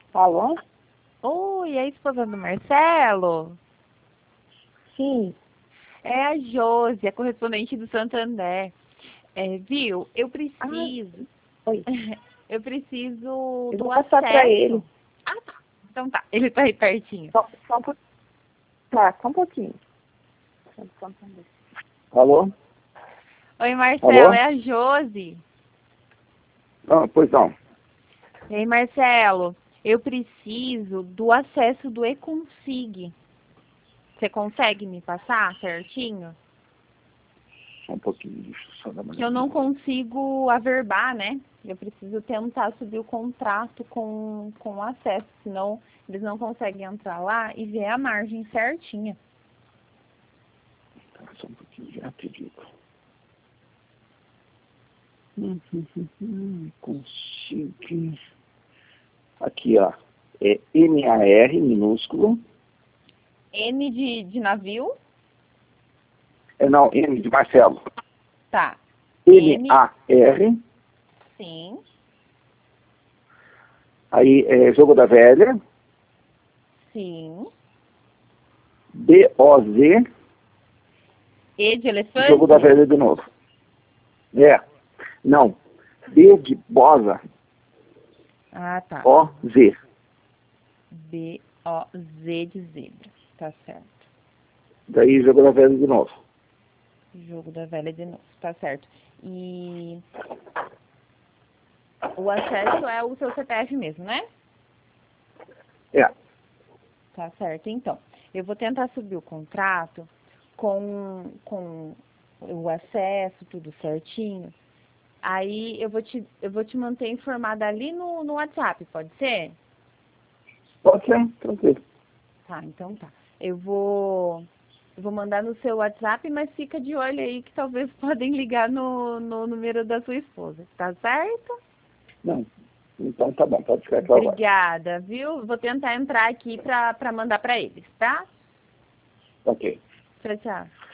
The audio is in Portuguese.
Alô? Oi, é a esposa do Marcelo? Sim. É a Josi, a correspondente do Santander. Viu? Eu preciso. Oi. Eu preciso Eu do vou passar para ele. acesso. Ah, tá. Então tá. Ele tá aí pertinho. Só um pouquinho. Tá, só um pouquinho. Alô? Oi, Marcelo, Alô? é a Josi. Ah, pois não. E aí, Marcelo, eu preciso do acesso do eConsig. Você consegue me passar certinho? Só um pouquinho, deixa eu só dar uma Que eu não consigo averbar, né? Eu preciso tentar subir o contrato com o acesso, senão eles não conseguem entrar lá e ver a margem certinha. Tá, só um pouquinho, já te digo. Consigo. Aqui, ó. É MAR minúsculo. N de navio? Não, M de Marcelo. Tá. MAR. Sim. Aí é Jogo da Velha. Sim. BOZ. E de elefante? Jogo da Velha de novo. Não. B de Bosa. Ah, tá. OZ. B-O-Z de zebra. Tá certo. Daí Jogo da Velha de novo. Jogo da velha de novo. Tá certo. E o acesso é o seu CPF mesmo, né? Tá certo. Então, eu vou tentar subir o contrato com o acesso, tudo certinho. Aí eu vou te manter informada ali no WhatsApp, pode ser? Pode ser, tranquilo. Tá, então tá. Eu vou mandar no seu WhatsApp, mas fica de olho aí que talvez podem ligar no número da sua esposa. Tá certo? Não. Então tá bom, pode ficar claro. Obrigada, viu? Vou tentar entrar aqui pra mandar pra eles, tá? Ok. Tchau, tchau.